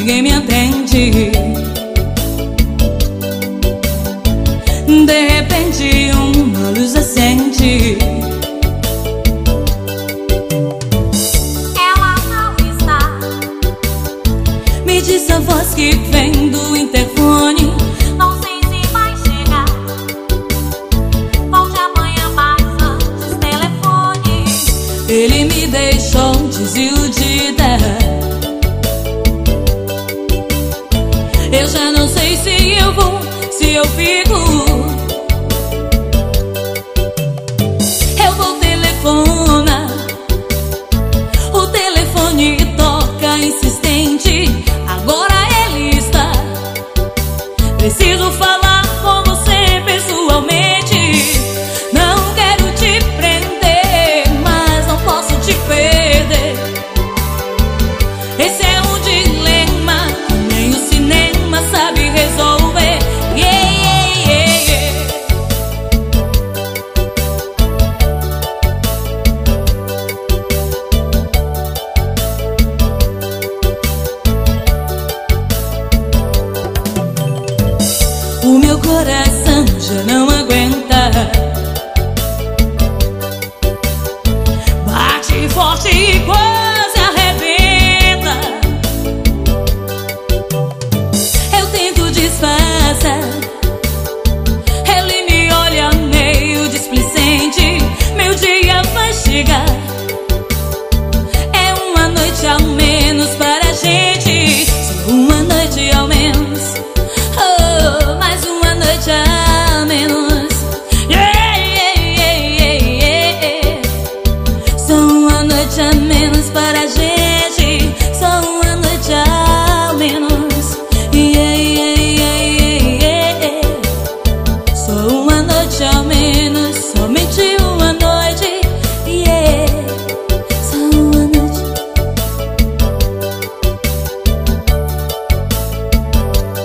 ninguém me atende. De repente uma luz acende. Ela não está. Me diz a voz que vem do interfone. Não sei se vai chegar. Volte amanhã, mas antes telefone. Ele me deixou desiludida. Eu já não sei se eu vou, se eu fico. Eu vou telefonar. O telefone toca insistente. Agora ele está. Preciso falar com você pessoalmente. Não quero te prender, mas não posso te perder. Esse é um dilema que nem o cinema sabe resolver. Yeah, yeah, yeah, yeah. O meu coração já não